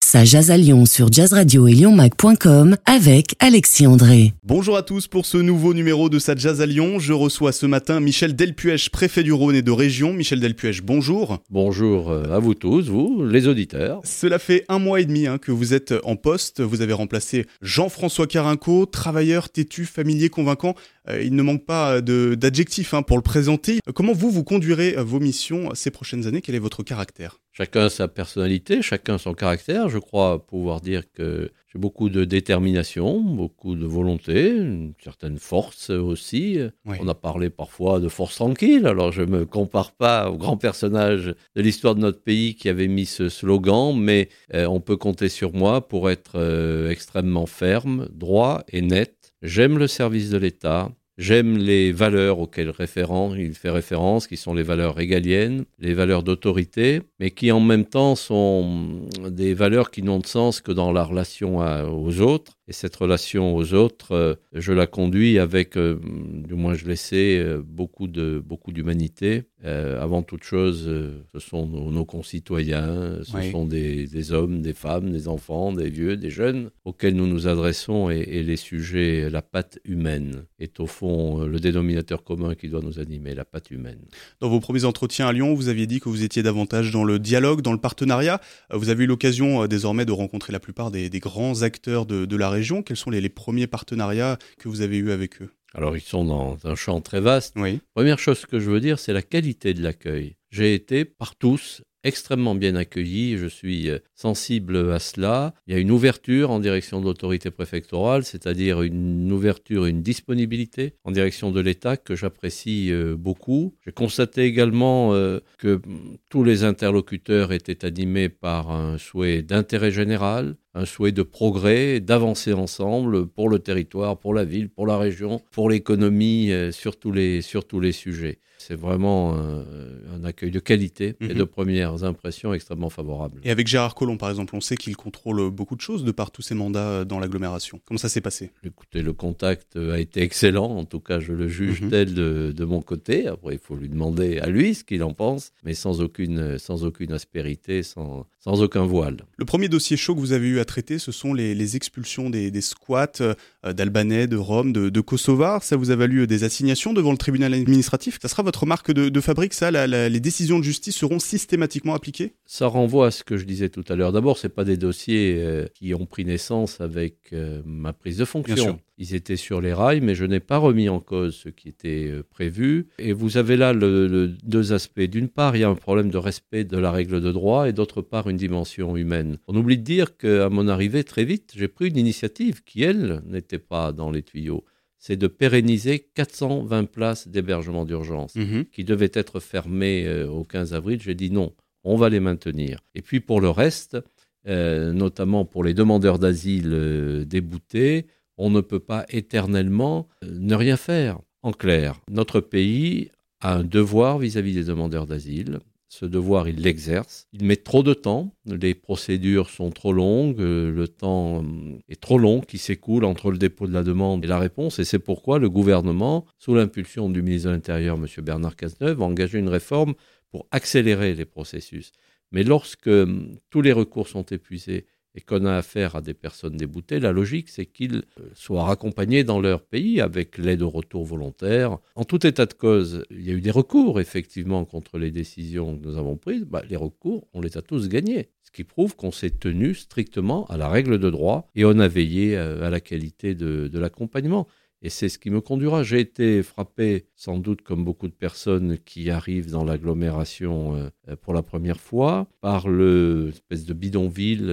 Ça jase à Lyon sur Jazz Radio et lyonmac.com avec Alexis André. Bonjour à tous pour ce nouveau numéro de Ça jase à Lyon. Je reçois ce matin Michel Delpuech, préfet du Rhône et de région. Michel Delpuech, bonjour. Bonjour à vous tous, vous, les auditeurs. Cela fait 1 mois et demi que vous êtes en poste. Vous avez remplacé Jean-François Carinco, travailleur, têtu, familier, convaincant. Il ne manque pas d'adjectifs pour le présenter. Comment vous conduirez vos missions ces prochaines années? Quel est votre caractère? Chacun sa personnalité, chacun son caractère. Je crois pouvoir dire que j'ai beaucoup de détermination, beaucoup de volonté, une certaine force aussi. Oui. On a parlé parfois de force tranquille, alors je ne me compare pas au grand personnage de l'histoire de notre pays qui avait mis ce slogan, mais on peut compter sur moi pour être extrêmement ferme, droit et net. J'aime le service de l'État. J'aime les valeurs auxquelles il fait référence, qui sont les valeurs régaliennes, les valeurs d'autorité, mais qui en même temps sont des valeurs qui n'ont de sens que dans la relation aux autres. Et cette relation aux autres, je la conduis avec, du moins je l'essaie, beaucoup d'humanité. Avant toute chose, ce sont nos concitoyens, ce sont des hommes, des femmes, des enfants, des vieux, des jeunes, auxquels nous nous adressons, et les sujets, la patte humaine est au fond le dénominateur commun qui doit nous animer, la patte humaine. Dans vos premiers entretiens à Lyon, vous aviez dit que vous étiez davantage dans le dialogue, dans le partenariat. Vous avez eu l'occasion désormais de rencontrer la plupart des grands acteurs de la région. Quels sont les premiers partenariats que vous avez eus avec eux? Alors, ils sont dans un champ très vaste. Oui. Première chose que je veux dire, c'est la qualité de l'accueil. J'ai été par tous extrêmement bien accueilli, je suis sensible à cela. Il y a une ouverture en direction de l'autorité préfectorale, c'est-à-dire une ouverture, une disponibilité en direction de l'État que j'apprécie beaucoup. J'ai constaté également que tous les interlocuteurs étaient animés par un souhait d'intérêt général, un souhait de progrès, d'avancer ensemble pour le territoire, pour la ville, pour la région, pour l'économie, sur tous les sujets. C'est vraiment un accueil de qualité et de premières impressions extrêmement favorables. Et avec Gérard Collomb, par exemple, on sait qu'il contrôle beaucoup de choses de par tous ses mandats dans l'agglomération. Comment ça s'est passé? Écoutez, le contact a été excellent. En tout cas, je le juge tel de mon côté. Après, il faut lui demander à lui ce qu'il en pense, mais sans aucune aspérité, sans aucun voile. Le premier dossier chaud que vous avez eu à traiter, ce sont les expulsions des squats d'Albanais, de Roms, de Kosovars. Ça vous a valu des assignations devant le tribunal administratif. Ça sera votre marque de fabrique, ça? Les décisions de justice seront systématiquement appliquées? Ça renvoie à ce que je disais tout à l'heure. D'abord, ce n'est pas des dossiers qui ont pris naissance avec ma prise de fonction. Ils étaient sur les rails, mais je n'ai pas remis en cause ce qui était prévu. Et vous avez là deux aspects. D'une part, il y a un problème de respect de la règle de droit, et d'autre part, une dimension humaine. On oublie de dire qu'à mon arrivée, très vite, j'ai pris une initiative qui, elle, n'était pas dans les tuyaux. C'est de pérenniser 420 places d'hébergement d'urgence qui devaient être fermées au 15 avril. J'ai dit non, on va les maintenir. Et puis pour le reste, notamment pour les demandeurs d'asile déboutés, on ne peut pas éternellement ne rien faire. En clair, notre pays a un devoir vis-à-vis des demandeurs d'asile. Ce devoir, il l'exerce. Il met trop de temps. Les procédures sont trop longues. Le temps est trop long qui s'écoule entre le dépôt de la demande et la réponse. Et c'est pourquoi le gouvernement, sous l'impulsion du ministre de l'Intérieur, M. Bernard Cazeneuve, a engagé une réforme pour accélérer les processus. Mais lorsque tous les recours sont épuisés et qu'on a affaire à des personnes déboutées, la logique, c'est qu'ils soient raccompagnés dans leur pays avec l'aide au retour volontaire. En tout état de cause, il y a eu des recours, effectivement, contre les décisions que nous avons prises. Les recours, on les a tous gagnés. Ce qui prouve qu'on s'est tenu strictement à la règle de droit et on a veillé à la qualité de l'accompagnement. Et c'est ce qui me conduira. J'ai été frappé, sans doute comme beaucoup de personnes qui arrivent dans l'agglomération pour la première fois, par l'espèce de bidonville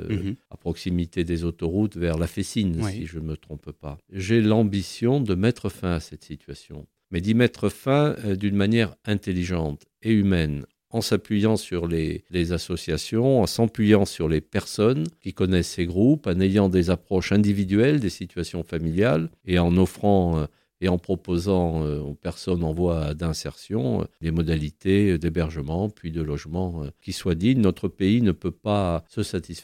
à proximité des autoroutes vers la Fessine, si je ne me trompe pas. J'ai l'ambition de mettre fin à cette situation, mais d'y mettre fin d'une manière intelligente et humaine, en s'appuyant sur les associations, en s'appuyant sur les personnes qui connaissent ces groupes, en ayant des approches individuelles des situations familiales et en offrant et en proposant aux personnes en voie d'insertion des modalités d'hébergement puis de logement qui soient dignes. Notre pays ne peut pas se satisfaire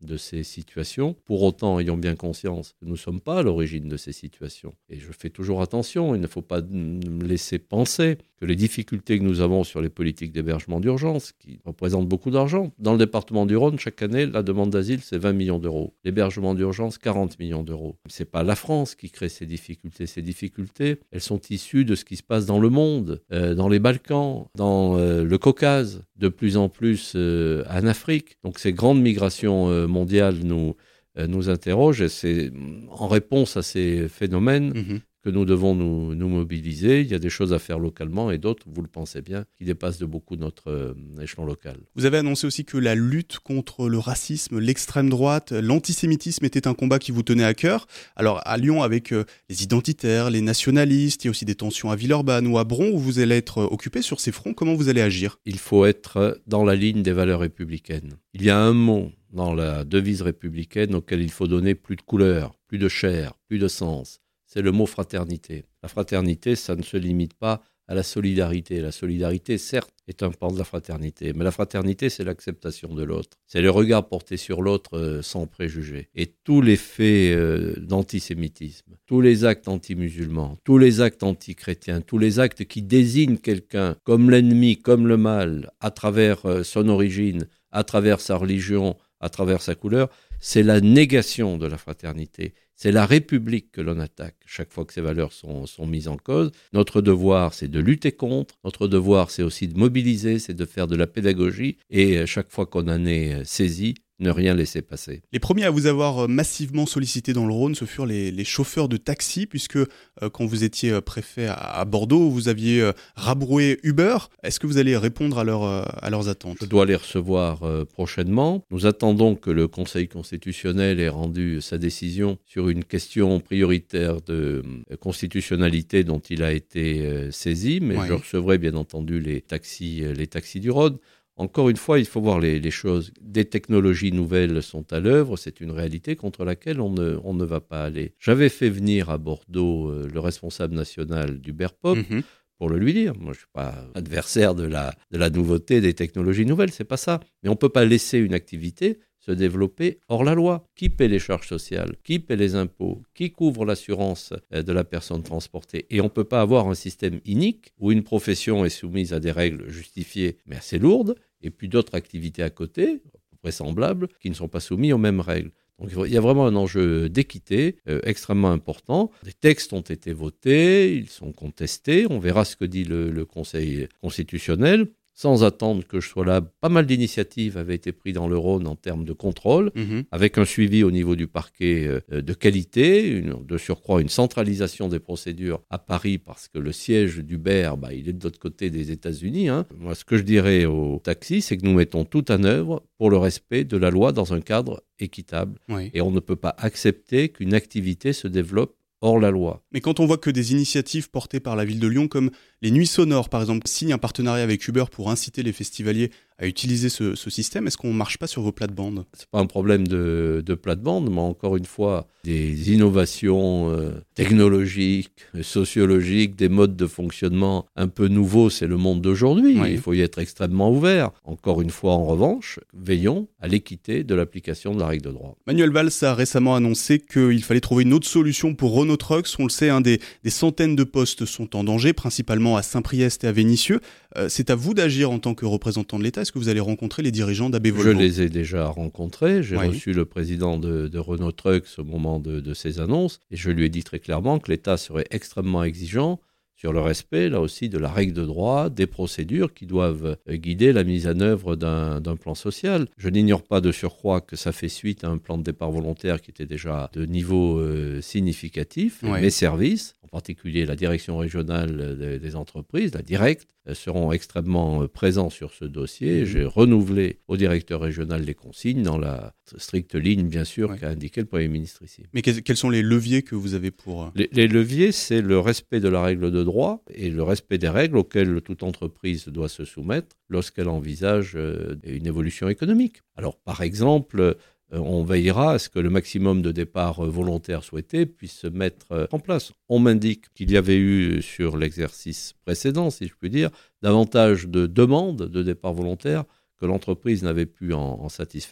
de ces situations. Pour autant, ayons bien conscience que nous ne sommes pas à l'origine de ces situations. Et je fais toujours attention, il ne faut pas me laisser penser que les difficultés que nous avons sur les politiques d'hébergement d'urgence, qui représentent beaucoup d'argent, dans le département du Rhône, chaque année, la demande d'asile, c'est 20 millions d'euros. L'hébergement d'urgence, 40 millions d'euros. Ce n'est pas la France qui crée ces difficultés. Ces difficultés, elles sont issues de ce qui se passe dans le monde, dans les Balkans, dans le Caucase, de plus en plus en Afrique. Donc ces grandes migrations mondiales nous interrogent et c'est en réponse à ces phénomènes que nous devons nous mobiliser. Il y a des choses à faire localement et d'autres, vous le pensez bien, qui dépassent de beaucoup notre échelon local. Vous avez annoncé aussi que la lutte contre le racisme, l'extrême droite, l'antisémitisme était un combat qui vous tenait à cœur. Alors à Lyon, avec les identitaires, les nationalistes, il y a aussi des tensions à Villeurbanne ou à Bron où vous allez être occupé sur ces fronts. Comment vous allez agir ? Il faut être dans la ligne des valeurs républicaines. Il y a un mot dans la devise républicaine auquel il faut donner plus de couleur, plus de chair, plus de sens. C'est le mot fraternité. La fraternité, ça ne se limite pas à la solidarité. La solidarité, certes, est un pan de la fraternité, mais la fraternité, c'est l'acceptation de l'autre. C'est le regard porté sur l'autre sans préjugés. Et tous les faits d'antisémitisme, tous les actes anti-musulmans, tous les actes anti-chrétiens, tous les actes qui désignent quelqu'un comme l'ennemi, comme le mal, à travers son origine, à travers sa religion, à travers sa couleur, c'est la négation de la fraternité. C'est la République que l'on attaque chaque fois que ces valeurs sont mises en cause. Notre devoir, c'est de lutter contre. Notre devoir, c'est aussi de mobiliser, c'est de faire de la pédagogie. Et chaque fois qu'on en est saisi, ne rien laisser passer. Les premiers à vous avoir massivement sollicité dans le Rhône, ce furent les chauffeurs de taxi, puisque quand vous étiez préfet à Bordeaux, vous aviez rabroué Uber. Est-ce que vous allez répondre à leurs attentes ? Je dois les recevoir prochainement. Nous attendons que le Conseil constitutionnel ait rendu sa décision sur une question prioritaire de constitutionnalité dont il a été saisi, mais je recevrai bien entendu les taxis du Rhône. Encore une fois, il faut voir les choses. Des technologies nouvelles sont à l'œuvre, c'est une réalité contre laquelle on ne va pas aller. J'avais fait venir à Bordeaux le responsable national d'Uberpop pour le lui dire. Moi, je ne suis pas adversaire de la nouveauté des technologies nouvelles, c'est pas ça. Mais on ne peut pas laisser une activité se développer hors la loi. Qui paie les charges sociales ? Qui paie les impôts ? Qui couvre l'assurance de la personne transportée ? Et on ne peut pas avoir un système inique où une profession est soumise à des règles justifiées mais assez lourdes, et puis d'autres activités à côté, vraisemblables, qui ne sont pas soumises aux mêmes règles. Donc il y a vraiment un enjeu d'équité extrêmement important. Des textes ont été votés, ils sont contestés, on verra ce que dit le Conseil constitutionnel. Sans attendre que je sois là, pas mal d'initiatives avaient été prises dans le Rhône en termes de contrôle, avec un suivi au niveau du parquet de qualité, de surcroît une centralisation des procédures à Paris, parce que le siège d'Uber, il est de l'autre côté des États-Unis. Moi, ce que je dirais aux taxis, c'est que nous mettons tout en œuvre pour le respect de la loi dans un cadre équitable. Et on ne peut pas accepter qu'une activité se développe hors la loi. Mais quand on voit que des initiatives portées par la ville de Lyon, comme les Nuits Sonores, par exemple, signent un partenariat avec Uber pour inciter les festivaliers à utiliser ce système, est-ce qu'on ne marche pas sur vos plates-bandes ? Ce n'est pas un problème de plate-bande, mais encore une fois, des innovations technologiques, sociologiques, des modes de fonctionnement un peu nouveaux, c'est le monde d'aujourd'hui. Il faut y être extrêmement ouvert. Encore une fois, en revanche, veillons à l'équité de l'application de la règle de droit. Manuel Valls a récemment annoncé qu'il fallait trouver une autre solution pour Renault Trucks. On le sait, des centaines de postes sont en danger, principalement à Saint-Priest et à Vénissieux. C'est à vous d'agir en tant que représentant de l'État. Est-ce que vous allez rencontrer les dirigeants d'AB Volvo ? Je les ai déjà rencontrés. J'ai reçu le président de Renault Trucks au moment de ces annonces. Et je lui ai dit très clairement que l'État serait extrêmement exigeant sur le respect, là aussi, de la règle de droit, des procédures qui doivent guider la mise en œuvre d'un plan social. Je n'ignore pas de surcroît que ça fait suite à un plan de départ volontaire qui était déjà de niveau significatif. Mes services, en particulier la direction régionale des entreprises, la directe, seront extrêmement présents sur ce dossier. J'ai renouvelé au directeur régional les consignes dans la stricte ligne, bien sûr, qu'a indiqué le Premier ministre ici. Mais quels sont les leviers que vous avez pour... Les leviers, c'est le respect de la règle de droit et le respect des règles auxquelles toute entreprise doit se soumettre lorsqu'elle envisage une évolution économique. Alors, par exemple, on veillera à ce que le maximum de départs volontaires souhaités puisse se mettre en place. On m'indique qu'il y avait eu sur l'exercice précédent, si je puis dire, davantage de demandes de départs volontaires que l'entreprise n'avait pu en satisfaire.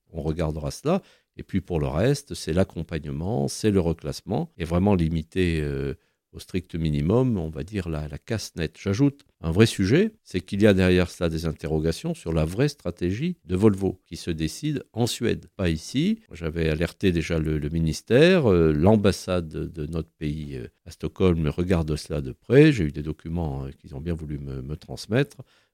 on regardera cela. Et puis pour le reste, c'est l'accompagnement, c'est le reclassement, et vraiment limiter au strict minimum, on va dire la casse nette. J'ajoute un vrai sujet, c'est qu'il y a derrière cela des interrogations sur la vraie stratégie de Volvo, qui se décide en Suède, pas ici. J'avais alerté déjà le ministère, l'ambassade de notre pays à Stockholm regarde cela de près, j'ai eu des documents qu'ils ont bien voulu me transmettre.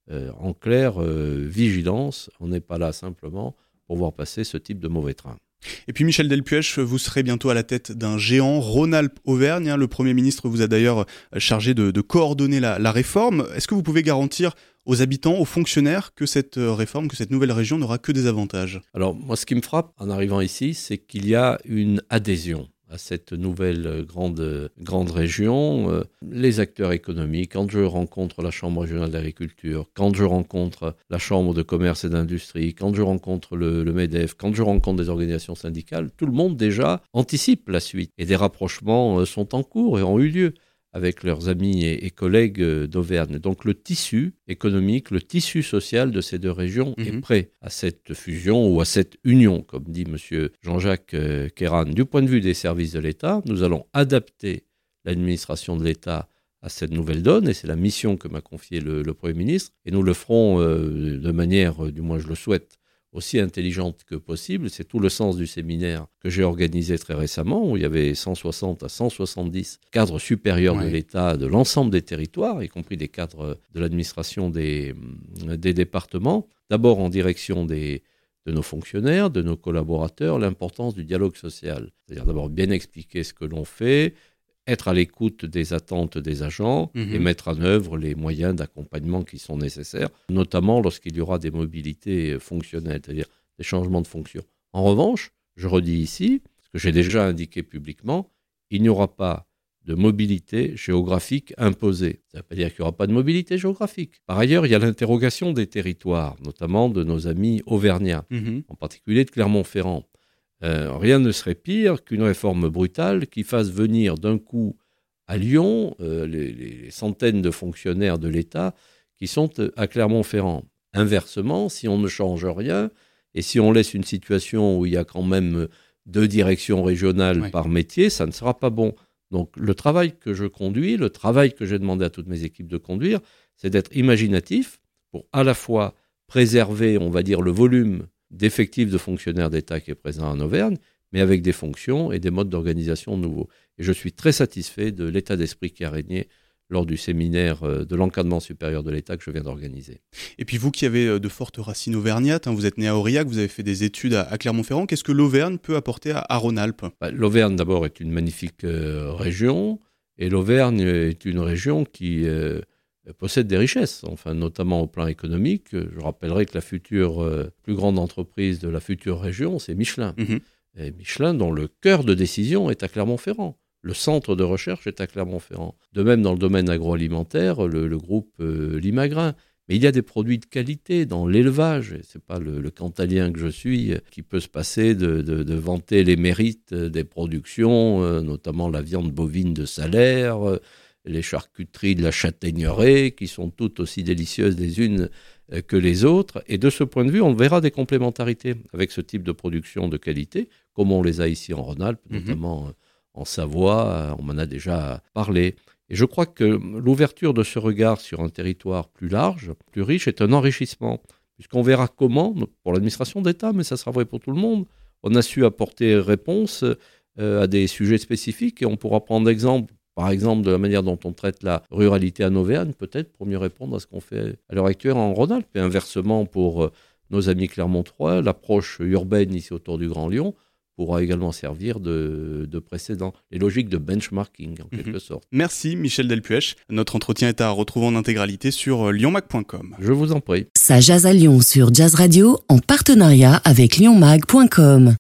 En clair, vigilance, on n'est pas là simplement pour voir passer ce type de mauvais train. Et puis Michel Delpuech, vous serez bientôt à la tête d'un géant, Rhône-Alpes-Auvergne. Le Premier ministre vous a d'ailleurs chargé de coordonner la réforme. Est-ce que vous pouvez garantir aux habitants, aux fonctionnaires, que cette réforme, que cette nouvelle région n'aura que des avantages ? Alors moi, ce qui me frappe en arrivant ici, c'est qu'il y a une adhésion à cette nouvelle grande région. Les acteurs économiques, quand je rencontre la Chambre régionale d'agriculture, quand je rencontre la Chambre de commerce et d'industrie, quand je rencontre le MEDEF, quand je rencontre des organisations syndicales, tout le monde déjà anticipe la suite. Et des rapprochements sont en cours et ont eu lieu avec leurs amis et collègues d'Auvergne. Donc le tissu économique, le tissu social de ces deux régions est prêt à cette fusion ou à cette union, comme dit M. Jean-Jacques Kéran. Du point de vue des services de l'État, nous allons adapter l'administration de l'État à cette nouvelle donne, et c'est la mission que m'a confiée le Premier ministre, et nous le ferons de manière, du moins je le souhaite, aussi intelligente que possible. C'est tout le sens du séminaire que j'ai organisé très récemment, où il y avait 160 à 170 cadres supérieurs de l'État, de l'ensemble des territoires, y compris des cadres de l'administration des départements. D'abord en direction de nos fonctionnaires, de nos collaborateurs, l'importance du dialogue social. C'est-à-dire d'abord bien expliquer ce que l'on fait, être à l'écoute des attentes des agents et mettre en œuvre les moyens d'accompagnement qui sont nécessaires, notamment lorsqu'il y aura des mobilités fonctionnelles, c'est-à-dire des changements de fonction. En revanche, je redis ici, ce que j'ai déjà indiqué publiquement, il n'y aura pas de mobilité géographique imposée. Ça ne veut pas dire qu'il n'y aura pas de mobilité géographique. Par ailleurs, il y a l'interrogation des territoires, notamment de nos amis auvergnats, en particulier de Clermont-Ferrand. Rien ne serait pire qu'une réforme brutale qui fasse venir d'un coup à Lyon les centaines de fonctionnaires de l'État qui sont à Clermont-Ferrand. Inversement, si on ne change rien et si on laisse une situation où il y a quand même 2 directions régionales par métier, ça ne sera pas bon. Donc le travail que je conduis, le travail que j'ai demandé à toutes mes équipes de conduire, c'est d'être imaginatif pour à la fois préserver, on va dire, le volume d'effectifs de fonctionnaires d'État qui est présent en Auvergne, mais avec des fonctions et des modes d'organisation nouveaux. Et je suis très satisfait de l'état d'esprit qui a régné lors du séminaire de l'encadrement supérieur de l'État que je viens d'organiser. Et puis vous qui avez de fortes racines auvergnates, vous êtes né à Aurillac, vous avez fait des études à Clermont-Ferrand, qu'est-ce que l'Auvergne peut apporter à Rhône-Alpes ? L'Auvergne d'abord est une magnifique région, et l'Auvergne est une région qui possède des richesses, enfin notamment au plan économique. Je rappellerai que la future plus grande entreprise de la future région, c'est Michelin. Et Michelin, dont le cœur de décision est à Clermont-Ferrand. Le centre de recherche est à Clermont-Ferrand. De même, dans le domaine agroalimentaire, le groupe Limagrain. Mais il y a des produits de qualité dans l'élevage. Ce n'est pas le cantalien que je suis qui peut se passer de vanter les mérites des productions, notamment la viande bovine de Salaire, les charcuteries de la Châtaigneraie, qui sont toutes aussi délicieuses les unes que les autres. Et de ce point de vue, on verra des complémentarités avec ce type de production de qualité, comme on les a ici en Rhône-Alpes, notamment en Savoie, on m'en a déjà parlé. Et je crois que l'ouverture de ce regard sur un territoire plus large, plus riche, est un enrichissement, puisqu'on verra comment, pour l'administration d'État, mais ça sera vrai pour tout le monde, on a su apporter réponse à des sujets spécifiques, et on pourra prendre exemple, par exemple, de la manière dont on traite la ruralité en Auvergne, peut-être pour mieux répondre à ce qu'on fait à l'heure actuelle en Rhône-Alpes. Et inversement, pour nos amis clermontois, l'approche urbaine ici autour du Grand Lyon pourra également servir de précédent. Les logiques de benchmarking, en quelque sorte. Merci Michel Delpuech. Notre entretien est à retrouver en intégralité sur lyonmag.com. Je vous en prie. Ça jase à Lyon sur Jazz Radio en partenariat avec lyonmag.com.